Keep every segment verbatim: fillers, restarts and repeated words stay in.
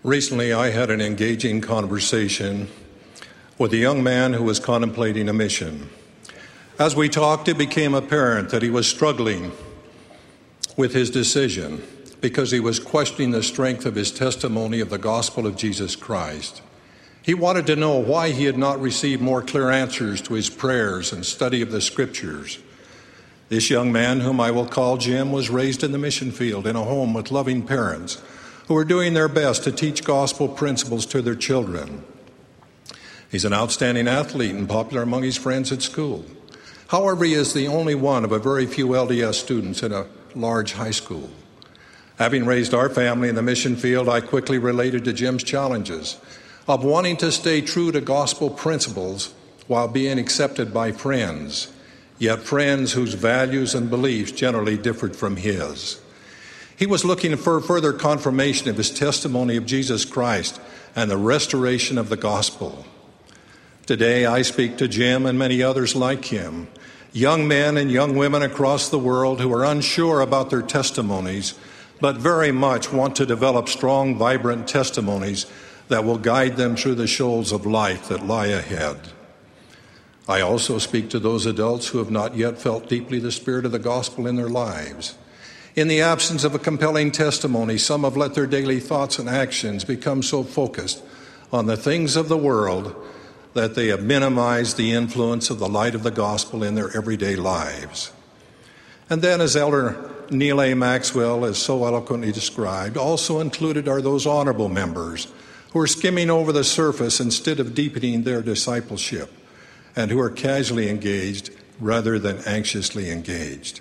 Recently, I had an engaging conversation with a young man who was contemplating a mission. As we talked, it became apparent that he was struggling with his decision because he was questioning the strength of his testimony of the gospel of Jesus Christ. He wanted to know why he had not received more clear answers to his prayers and study of the scriptures. This young man, whom I will call Jim, was raised in the mission field in a home with loving parents who were doing their best to teach gospel principles to their children. He's an outstanding athlete and popular among his friends at school. However, he is the only one of a very few L D S students in a large high school. Having raised our family in the mission field, I quickly related to Jim's challenges of wanting to stay true to gospel principles while being accepted by friends, yet friends whose values and beliefs generally differed from his. He was looking for further confirmation of his testimony of Jesus Christ and the restoration of the gospel. Today, I speak to Jim and many others like him, young men and young women across the world who are unsure about their testimonies, but very much want to develop strong, vibrant testimonies that will guide them through the shoals of life that lie ahead. I also speak to those adults who have not yet felt deeply the spirit of the gospel in their lives. In the absence of a compelling testimony, some have let their daily thoughts and actions become so focused on the things of the world that they have minimized the influence of the light of the gospel in their everyday lives. And then, as Elder Neal A. Maxwell has so eloquently described, also included are those honorable members who are skimming over the surface instead of deepening their discipleship, and who are casually engaged rather than anxiously engaged.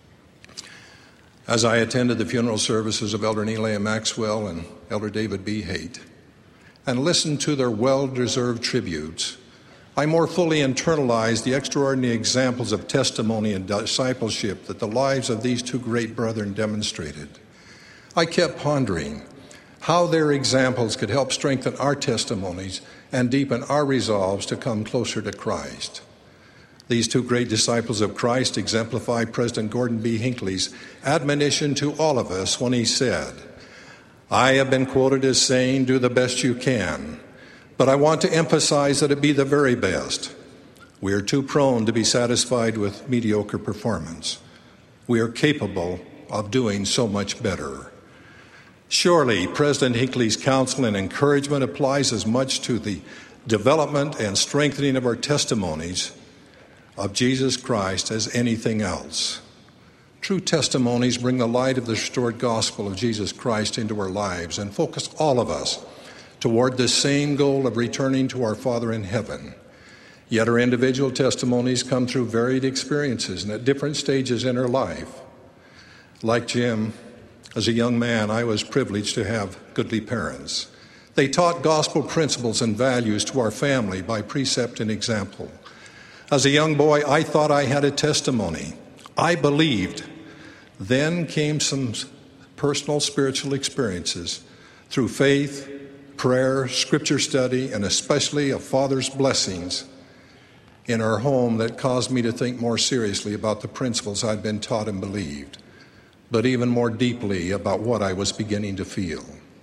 As I attended the funeral services of Elder Neal A. Maxwell and Elder David B. Haight and listened to their well-deserved tributes, I more fully internalized the extraordinary examples of testimony and discipleship that the lives of these two great brethren demonstrated. I kept pondering how their examples could help strengthen our testimonies and deepen our resolves to come closer to Christ. These two great disciples of Christ exemplify President Gordon B. Hinckley's admonition to all of us when he said, "I have been quoted as saying, do the best you can, but I want to emphasize that it be the very best. We are too prone to be satisfied with mediocre performance. We are capable of doing so much better." Surely, President Hinckley's counsel and encouragement applies as much to the development and strengthening of our testimonies of Jesus Christ as anything else. True testimonies bring the light of the restored gospel of Jesus Christ into our lives and focus all of us toward the same goal of returning to our Father in heaven. Yet our individual testimonies come through varied experiences and at different stages in our life. Like Jim, as a young man, I was privileged to have goodly parents. They taught gospel principles and values to our family by precept and example. As a young boy, I thought I had a testimony. I believed. Then came some personal spiritual experiences through faith, prayer, scripture study, and especially a father's blessings in our home that caused me to think more seriously about the principles I'd been taught and believed, but even more deeply about what I was beginning to feel.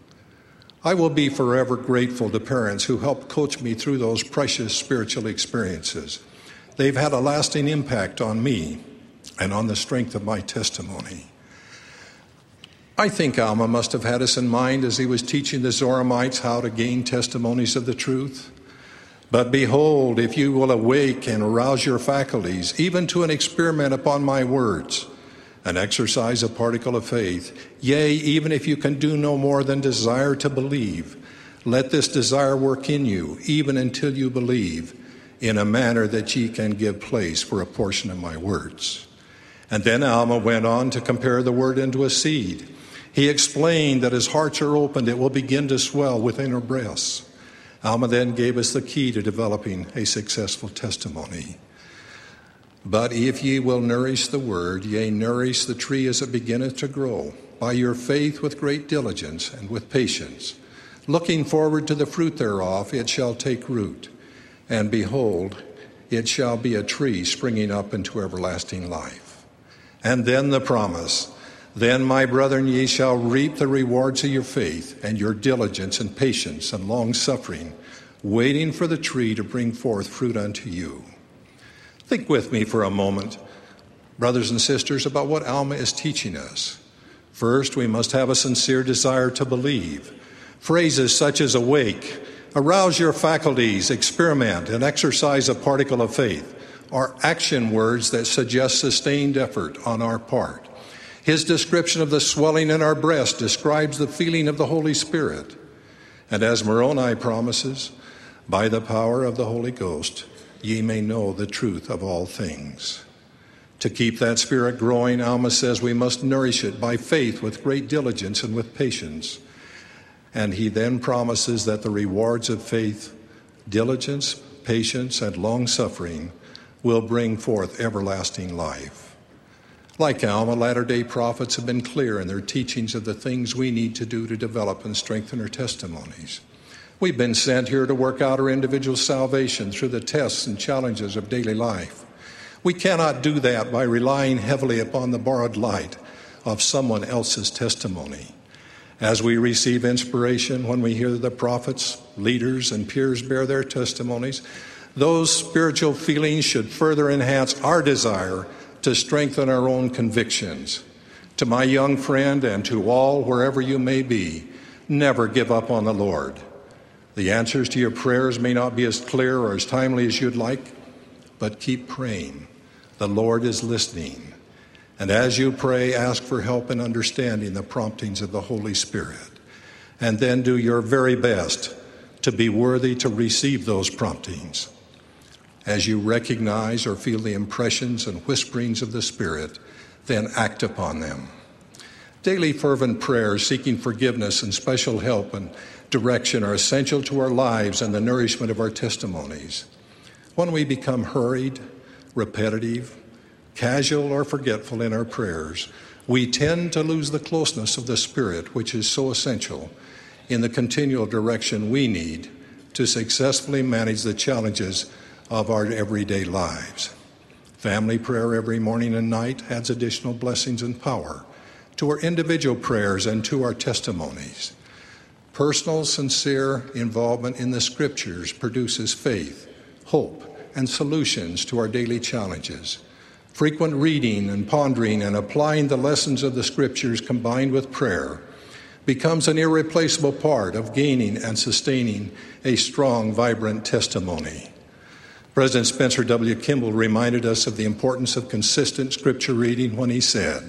I will be forever grateful to parents who helped coach me through those precious spiritual experiences. They've had a lasting impact on me and on the strength of my testimony. I think Alma must have had us in mind as he was teaching the Zoramites how to gain testimonies of the truth. But behold, if you will awake and arouse your faculties, even to an experiment upon my words, and exercise a particle of faith, yea, even if you can do no more than desire to believe, let this desire work in you, even until you believe, in a manner that ye can give place for a portion of my words. And then Alma went on to compare the word into a seed. He explained that as hearts are opened, it will begin to swell within our breasts. Alma then gave us the key to developing a successful testimony. But if ye will nourish the word, yea, nourish the tree as it beginneth to grow, by your faith with great diligence and with patience, looking forward to the fruit thereof, it shall take root. And behold, it shall be a tree springing up into everlasting life. And then the promise, Then, my brethren, ye shall reap the rewards of your faith and your diligence and patience and long-suffering, waiting for the tree to bring forth fruit unto you. Think with me for a moment, brothers and sisters, about what Alma is teaching us. First, we must have a sincere desire to believe. Phrases such as awake, arouse your faculties, experiment, and exercise a particle of faith are action words that suggest sustained effort on our part. His description of the swelling in our breast describes the feeling of the Holy Spirit. And as Moroni promises, by the power of the Holy Ghost, ye may know the truth of all things. To keep that spirit growing, Alma says we must nourish it by faith with great diligence and with patience. And he then promises that the rewards of faith, diligence, patience, and long-suffering will bring forth everlasting life. Like Alma, Latter-day Prophets have been clear in their teachings of the things we need to do to develop and strengthen our testimonies. We've been sent here to work out our individual salvation through the tests and challenges of daily life. We cannot do that by relying heavily upon the borrowed light of someone else's testimony. As we receive inspiration when we hear the prophets, leaders, and peers bear their testimonies, those spiritual feelings should further enhance our desire to strengthen our own convictions. To my young friend and to all, wherever you may be, never give up on the Lord. The answers to your prayers may not be as clear or as timely as you'd like, but keep praying. The Lord is listening. And as you pray, ask for help in understanding the promptings of the Holy Spirit. And then do your very best to be worthy to receive those promptings. As you recognize or feel the impressions and whisperings of the Spirit, then act upon them. Daily fervent prayers seeking forgiveness and special help and direction are essential to our lives and the nourishment of our testimonies. When we become hurried, repetitive, casual, or forgetful in our prayers, we tend to lose the closeness of the Spirit, which is so essential in the continual direction we need to successfully manage the challenges of our everyday lives. Family prayer every morning and night adds additional blessings and power to our individual prayers and to our testimonies. Personal, sincere involvement in the Scriptures produces faith, hope, and solutions to our daily challenges. Frequent reading and pondering and applying the lessons of the Scriptures combined with prayer becomes an irreplaceable part of gaining and sustaining a strong, vibrant testimony. President Spencer W. Kimball reminded us of the importance of consistent Scripture reading when he said,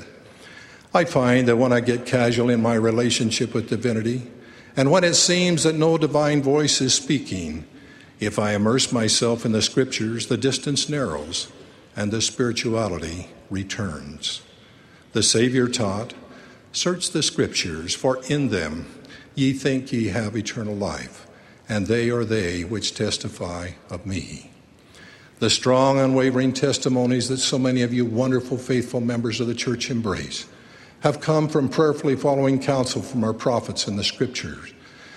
I find that when I get casual in my relationship with divinity, and when it seems that no divine voice is speaking, if I immerse myself in the Scriptures, the distance narrows and the spirituality returns. The Savior taught, search the Scriptures, for in them ye think ye have eternal life, and they are they which testify of me. The strong, unwavering testimonies that so many of you wonderful, faithful members of the church embrace have come from prayerfully following counsel from our prophets in the Scriptures.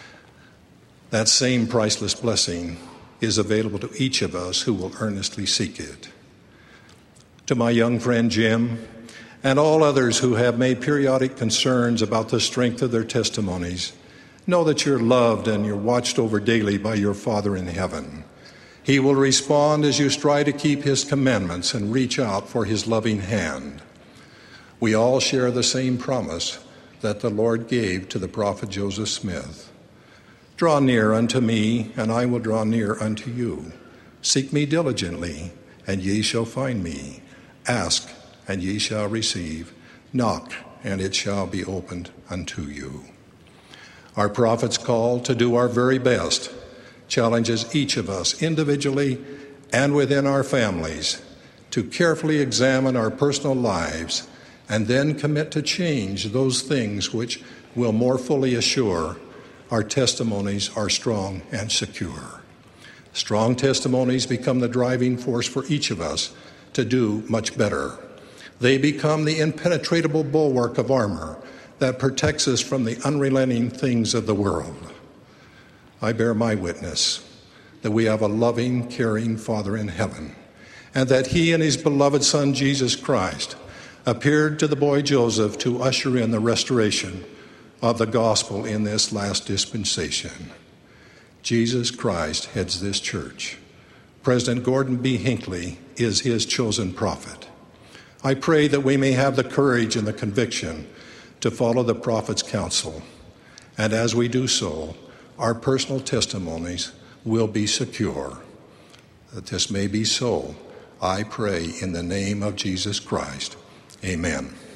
That same priceless blessing is available to each of us who will earnestly seek it. To my young friend Jim and all others who have made periodic concerns about the strength of their testimonies, know that you're loved and you're watched over daily by your Father in heaven. He will respond as you strive to keep his commandments and reach out for his loving hand. We all share the same promise that the Lord gave to the prophet Joseph Smith. Draw near unto me, and I will draw near unto you. Seek me diligently, and ye shall find me. Ask, and ye shall receive. Knock, and it shall be opened unto you. Our prophet's call to do our very best challenges each of us individually and within our families to carefully examine our personal lives and then commit to change those things which will more fully assure our testimonies are strong and secure. Strong testimonies become the driving force for each of us to do much better. They become the impenetrable bulwark of armor that protects us from the unrelenting things of the world. I bear my witness that we have a loving, caring Father in heaven, and that he and his beloved Son, Jesus Christ, appeared to the boy Joseph to usher in the restoration of the gospel in this last dispensation. Jesus Christ heads this church. President Gordon B. Hinckley is his chosen prophet. I pray that we may have the courage and the conviction to follow the prophet's counsel, and as we do so, our personal testimonies will be secure. That this may be so, I pray in the name of Jesus Christ. Amen.